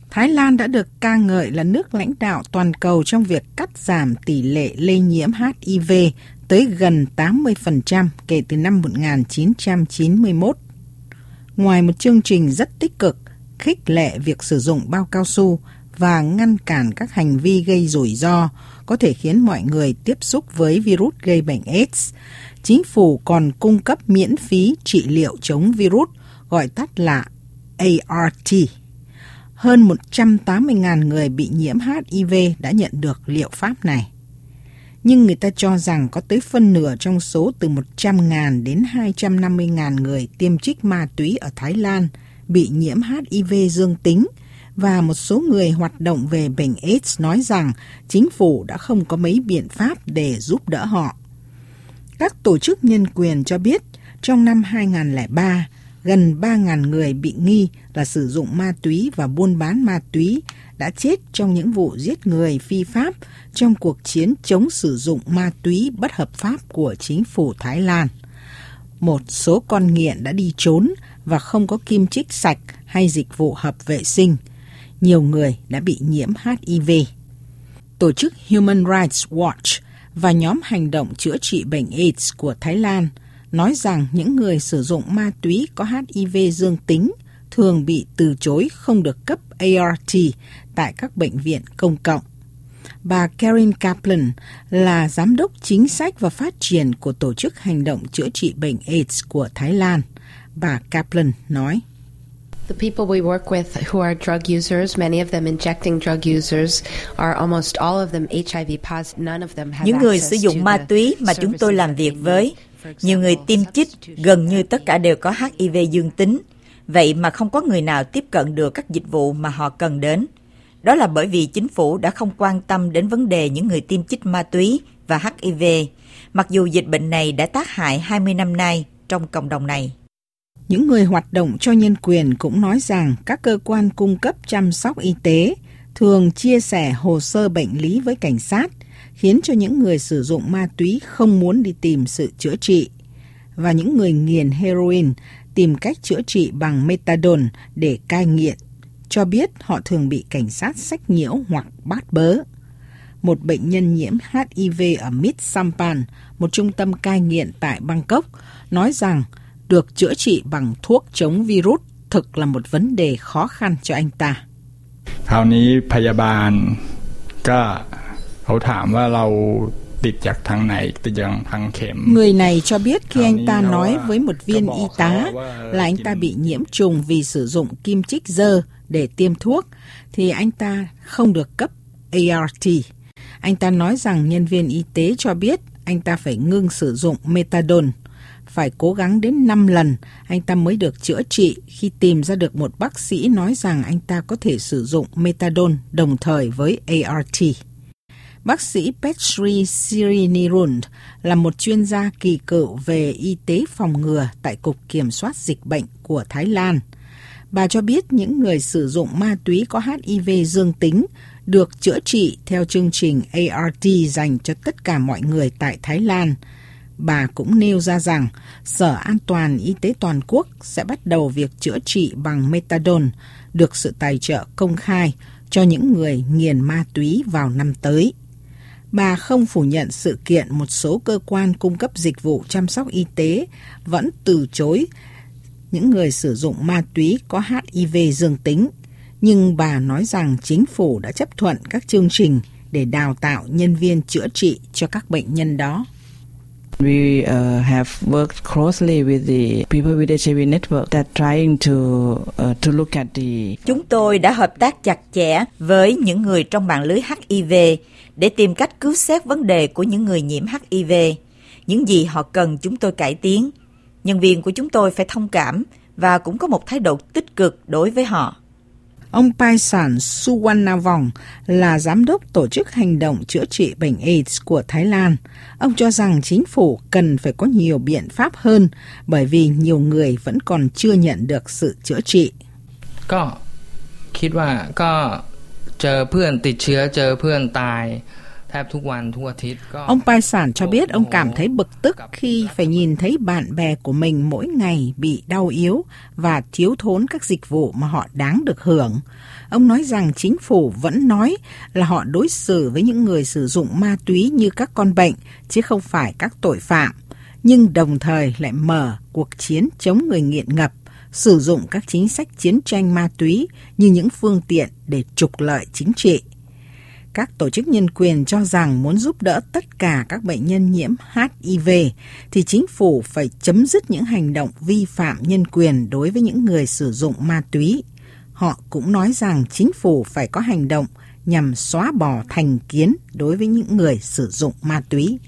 Thái Lan đã được ca ngợi là nước lãnh đạo toàn cầu trong việc cắt giảm tỷ lệ lây nhiễm HIV tới gần 80% kể từ năm 1991. Ngoài một chương trình rất tích cực, khích lệ việc sử dụng bao cao su và ngăn cản các hành vi gây rủi ro có thể khiến mọi người tiếp xúc với virus gây bệnh AIDS, chính phủ còn cung cấp miễn phí trị liệu chống virus, gọi tắt là ART. Hơn 180.000 người bị nhiễm HIV đã nhận được liệu pháp này. Nhưng người ta cho rằng có tới phân nửa trong số từ 100.000 đến 250.000 người tiêm trích ma túy ở Thái Lan bị nhiễm HIV dương tính, và một số người hoạt động về bệnh AIDS nói rằng chính phủ đã không có mấy biện pháp để giúp đỡ họ. Các tổ chức nhân quyền cho biết trong năm 2003, gần 3.000 người bị nghi là sử dụng ma túy và buôn bán ma túy đã chết trong những vụ giết người phi pháp trong cuộc chiến chống sử dụng ma túy bất hợp pháp của chính phủ Thái Lan. Một số con nghiện đã đi trốn và không có kim chích sạch hay dịch vụ hợp vệ sinh. Nhiều người đã bị nhiễm HIV. Tổ chức Human Rights Watch và nhóm hành động chữa trị bệnh AIDS của Thái Lan nói rằng những người sử dụng ma túy có HIV dương tính thường bị từ chối không được cấp ART tại các bệnh viện công cộng. Bà Karen Kaplan là giám đốc chính sách và phát triển của Tổ chức Hành động chữa trị bệnh AIDS của Thái Lan. Bà Kaplan nói: The people we work with who are drug users, many of them injecting drug users, are almost all of them HIV positive. None of them have những người sử dụng ma túy mà chúng tôi làm việc với, nhiều người tiêm chích, gần như tất cả đều có HIV dương tính. Vậy mà không có người nào tiếp cận được các dịch vụ mà họ cần đến. Đó là bởi vì chính phủ đã không quan tâm đến vấn đề những người tiêm chích ma túy và HIV, mặc dù dịch bệnh này đã tác hại 20 năm nay trong cộng đồng này. Những người hoạt động cho nhân quyền cũng nói rằng các cơ quan cung cấp chăm sóc y tế thường chia sẻ hồ sơ bệnh lý với cảnh sát, khiến cho những người sử dụng ma túy không muốn đi tìm sự chữa trị. Và những người nghiện heroin tìm cách chữa trị bằng methadone để cai nghiện, cho biết họ thường bị cảnh sát xách nhiễu hoặc bắt bớ. Một bệnh nhân nhiễm HIV ở Mid Sampan, một trung tâm cai nghiện tại Bangkok, nói rằng được chữa trị bằng thuốc chống virus thực là một vấn đề khó khăn cho anh ta. Người này cho biết khi anh ta nói với một viên y tá là anh ta bị nhiễm trùng vì sử dụng kim chích dơ để tiêm thuốc, thì anh ta không được cấp ART. Anh ta nói rằng nhân viên y tế cho biết anh ta phải ngưng sử dụng methadone. Phải cố gắng đến 5 lần anh ta mới được chữa trị khi tìm ra được một bác sĩ nói rằng anh ta có thể sử dụng methadone đồng thời với ART. Bác sĩ Petri Sirinirund là một chuyên gia kỳ cựu về y tế phòng ngừa tại Cục Kiểm soát Dịch bệnh của Thái Lan. Bà cho biết những người sử dụng ma túy có HIV dương tính được chữa trị theo chương trình ART dành cho tất cả mọi người tại Thái Lan. Bà cũng nêu ra rằng Sở An toàn Y tế Toàn quốc sẽ bắt đầu việc chữa trị bằng methadone, được sự tài trợ công khai cho những người nghiện ma túy vào năm tới. Bà không phủ nhận sự kiện một số cơ quan cung cấp dịch vụ chăm sóc y tế vẫn từ chối những người sử dụng ma túy có HIV dương tính, nhưng bà nói rằng chính phủ đã chấp thuận các chương trình để đào tạo nhân viên chữa trị cho các bệnh nhân đó. We have worked closely with the people with HIV network that trying to look at the. Chúng tôi đã hợp tác chặt chẽ với những người trong mạng lưới HIV để tìm cách cứu xét vấn đề của những người nhiễm HIV. Những gì họ cần chúng tôi cải tiến. Nhân viên của chúng tôi phải thông cảm và cũng có một thái độ tích cực đối với họ. Ông Paisan Suwannavong là giám đốc Tổ chức Hành động chữa trị bệnh AIDS của Thái Lan. Ông cho rằng chính phủ cần phải có nhiều biện pháp hơn bởi vì nhiều người vẫn còn chưa nhận được sự chữa trị. คิดว่าก็เจอเพื่อนติดเชื้อเจอเพื่อนตาย Ông Pai Sản cho biết ông cảm thấy bực tức khi phải nhìn thấy bạn bè của mình mỗi ngày bị đau yếu và thiếu thốn các dịch vụ mà họ đáng được hưởng. Ông nói rằng chính phủ vẫn nói là họ đối xử với những người sử dụng ma túy như các con bệnh, chứ không phải các tội phạm, nhưng đồng thời lại mở cuộc chiến chống người nghiện ngập, sử dụng các chính sách chiến tranh ma túy như những phương tiện để trục lợi chính trị. Các tổ chức nhân quyền cho rằng muốn giúp đỡ tất cả các bệnh nhân nhiễm HIV thì chính phủ phải chấm dứt những hành động vi phạm nhân quyền đối với những người sử dụng ma túy. Họ cũng nói rằng chính phủ phải có hành động nhằm xóa bỏ thành kiến đối với những người sử dụng ma túy.